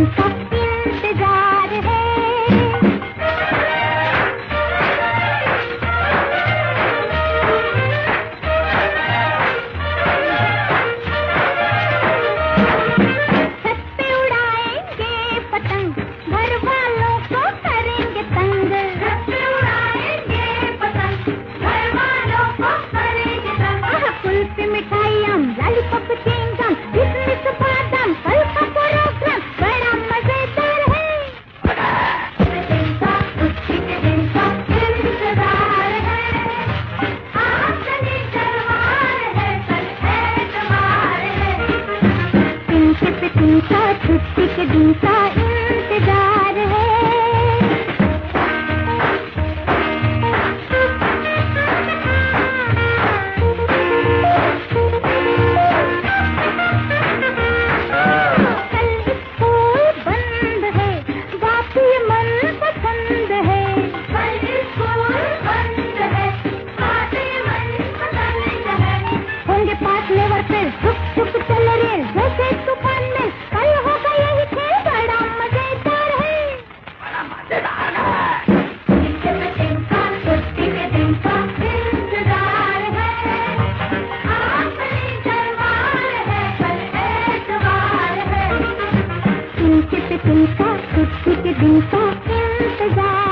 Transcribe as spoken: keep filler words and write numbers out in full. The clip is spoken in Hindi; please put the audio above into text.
का इंतजार है। छत पे उड़ाएंगे पतंग, घर वालों को करेंगे तंग। छत पे उड़ाएंगे पतंग, घर वालों को करेंगे तंग। आह, कुल्फी मिठाइयाँ, लॉलीपॉप, चिंगम, किशमिश, बादाम, फल का प्रोग्राम बड़ा मजेदार है। दिन का खुशी के दिन का इंतजार है। आज शनिवार है, कल एतवार है। तिनके पे तिनका छुट्टी के दिन का इंतजार है। कल स्कूल बंद है, बाकी मन पसंद है। कल स्कूल बंद है, बाकी मन पसंद है। होंगे पास लेवर पे झुक झुक चल रहे जैसे तूफान में। कल होगा यही खेल बड़ा मजेदार है। बड़ा मजेदार है। तिनके पे तिनका छुट्टी के दिन का इंतजार है। आज शनिवार है, कल एतवार है। तिनके पे तिनका छुट्टी के दिन का इंतजार